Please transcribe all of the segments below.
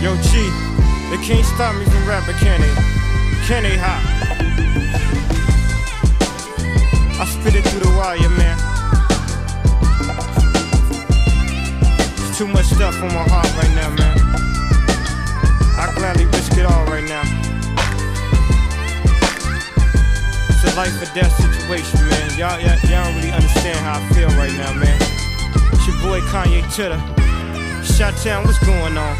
Yo, G, they can't stop me from rapping, can they? Can they, hot? I spit it through the wire, man. There's too much stuff on my heart right now, man. I gladly risk it all right now. It's a life or death situation, man. Y'all don't really understand how I feel right now, man. It's your boy Kanye Titter. Shot-Town, what's going on?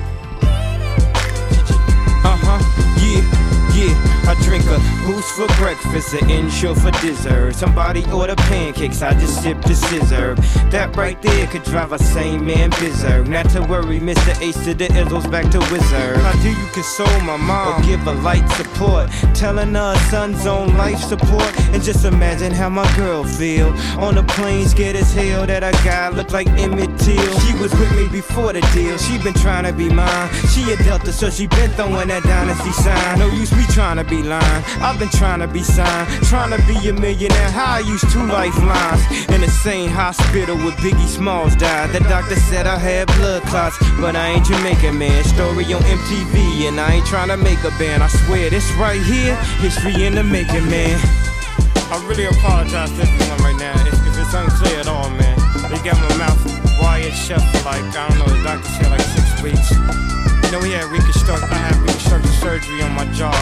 Yeah, I drink a boost for breakfast, an insure for dessert. Somebody order pancakes, I just sip the scissor. That right there could drive a sane man berserk. Not to worry, Mr. Ace to the Izzles back to Wizard. How do you console my mom? Or give a light support, telling her son's on life support. And just imagine how my girl feel on the plane, scared as hell that a guy looked like Emmett Till. She was with me before the deal, she been trying to be mine. She a Delta, so she been throwing that dynasty sign. No use me trying to be lying, I've been trying to be signed, trying to be a millionaire. How I used 2 lifelines in the same hospital where Biggie Smalls died. The doctor said I had blood clots, but I ain't Jamaican, man. Story on MTV, and I ain't trying to make a band. I swear this right here, history in the making, man. I really apologize to everyone right now if it's unclear at all, man. They got my mouth wired shut for like, I don't know, the doctor said like 6 weeks. You know, I had reconstructive surgery on my jaw.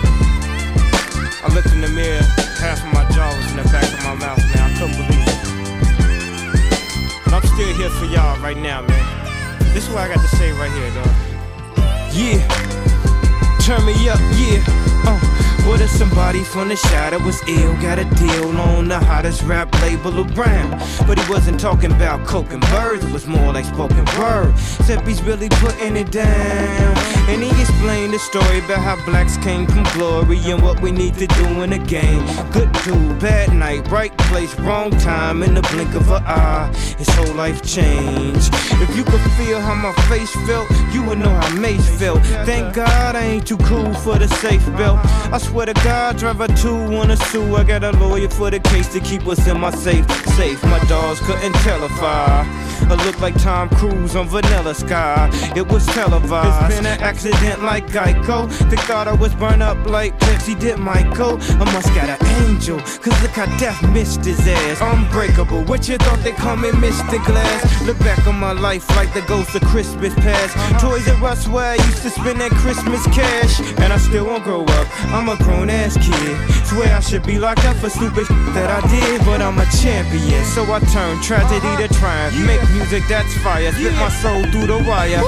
I looked in the mirror, half of my jaw was in the back of my mouth, man. I couldn't believe it. But I'm still here for y'all right now, man. This is what I got to say right here, dog. Yeah, turn me up, yeah. What if somebody from the shadow was ill, got a deal on the hottest rap label around? But he wasn't talking about coke and birds, it was more like spoken word. Except he's really putting it down. And he explained the story about how blacks came from glory and what we need to do in the game. Good dude, bad night, right place, wrong time, in the blink of an eye, his whole life changed. If you could feel how my face felt, you would know how Mace felt. Thank God I ain't too cool for the safe belt. I swear to God, driver 2 wanna sue. I got a lawyer for the case to keep us in my safe. My dogs couldn't tell if I look like Tom Cruise on Vanilla Sky. It was televised. It's been an accident like Geico. They thought I was burned up like Pepsi did Michael. I must got an angel, cause look how death missed his ass. Unbreakable, what you thought they call me Mr. Glass? Look back on my life like the ghost of Christmas past. Toys R Us where I used to spend that Christmas cash. And I still won't grow up, I'm a grown ass kid. Swear I should be locked up for stupid that I did, but I'm a champion. So I turn tragedy to triumph. Make music that's fire, spit my soul through the wire.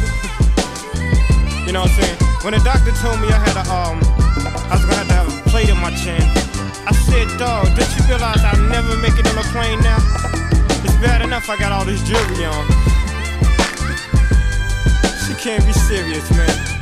You know what I'm saying? When the doctor told me I was gonna have a plate in my chin, I said, dog, don't you realize I'll never make it on a plane now? It's bad enough I got all this jewelry on. She can't be serious, man.